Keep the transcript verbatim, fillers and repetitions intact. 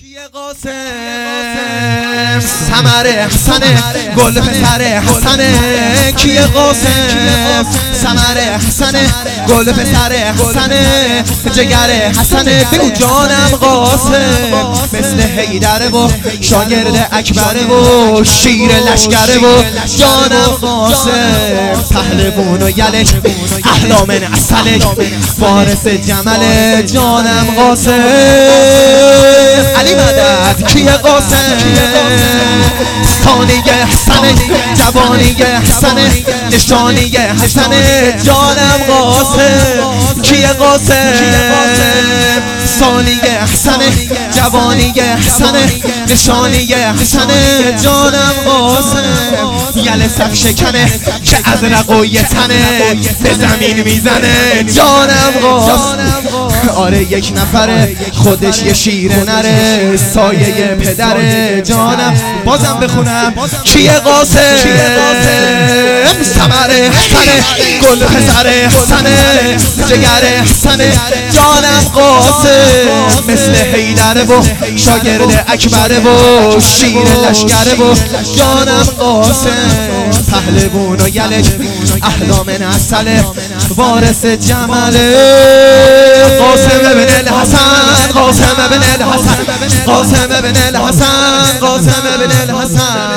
کیه قاسم ثمر حسنه گل پسر حسنه کیه قاسم ثمر حسنه گل پسر حسنه جگر حسنه بگو جانم قاسم مثل حیدره و شاگرد اکبره و شیر لشکره و جانم قاسم پهلوون و یلش احلام عسلش وارث جمل جانم قاسم علی مدد کیه قاسم ثانی حسنه جوانی حسنه نشانی حسنه جانم قاسم کیه قاسم ثانی حسنه جوانی حسنه نشانی حسنه جانم قاسم یل صف شکنه که ازرق و یه تنه به زمین میزنه جانم قاسم آره یک نفره خودش یه شیر نره سایه پدره جانم بازم بخونم کیه قاسم ثمر حسنه گل پسر حسنه جگر حسنه جانم قاسم مثل حیدره و شاگرد اکبره و شیر لشکره و جانم قاسم پهلوون و یلش احلام عسله وارث جمله قاسم ابن الحسن قاسم ابن الحسن قاسم ابن الحسن قاسم ابن الحسن